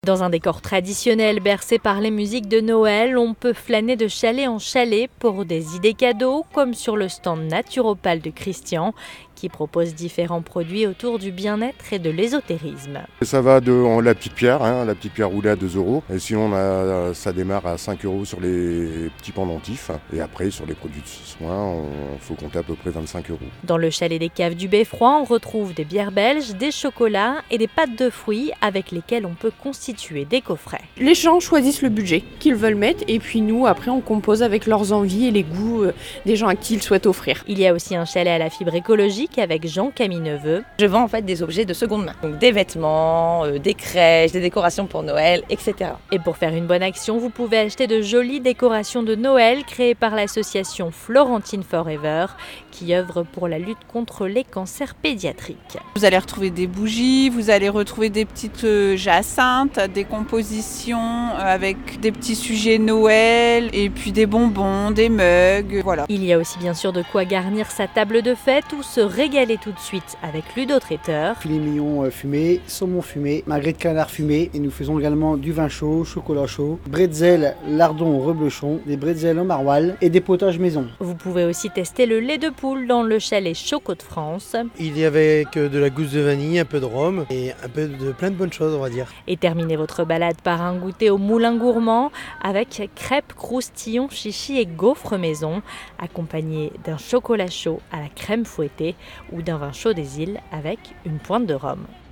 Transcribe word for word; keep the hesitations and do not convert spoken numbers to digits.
Dans un décor traditionnel bercé par les musiques de Noël, on peut flâner de chalet en chalet pour des idées cadeaux, comme sur le stand Naturopal de Christian, qui propose différents produits autour du bien-être et de l'ésotérisme. Ça va de en, la petite pierre, hein, la petite pierre roulée à deux euros. Et sinon, on a, ça démarre à cinq euros sur les petits pendentifs. Et après, sur les produits de soins, il faut compter à peu près vingt-cinq euros. Dans le chalet des Caves du Beffroi, on retrouve des bières belges, des chocolats et des pâtes de fruits avec lesquelles on peut constituer des coffrets. Les gens choisissent le budget qu'ils veulent mettre et puis nous, après, on compose avec leurs envies et les goûts des gens à qui ils souhaitent offrir. Il y a aussi un chalet à la fibre écologique avec Jean Camineveux. Je vends en fait des objets de seconde main, donc des vêtements, euh, des crèches, des décorations pour Noël, et cetera. Et pour faire une bonne action, vous pouvez acheter de jolies décorations de Noël créées par l'association Florentine Forever, qui œuvre pour la lutte contre les cancers pédiatriques. Vous allez retrouver des bougies, vous allez retrouver des petites euh, jacinthes, des compositions euh, avec des petits sujets Noël, et puis des bonbons, des mugs, voilà. Il y a aussi bien sûr de quoi garnir sa table de fête ou se régaler tout de suite avec Ludo Traiteur. Filet mignon fumé, saumon fumé, magret de canard fumé, et nous faisons également du vin chaud, chocolat chaud, bretzel, lardon au reblochon, des bretzels au maroilles et des potages maison. Vous pouvez aussi tester le lait de poule dans le chalet Choco de France. Il y avait de la gousse de vanille, un peu de rhum et un peu de plein de bonnes choses, on va dire. Et terminez votre balade par un goûter au moulin gourmand avec crêpes, croustillons, chichis et gaufres maison, accompagnés d'un chocolat chaud à la crème fouettée ou d'un vin chaud des îles avec une pointe de rhum.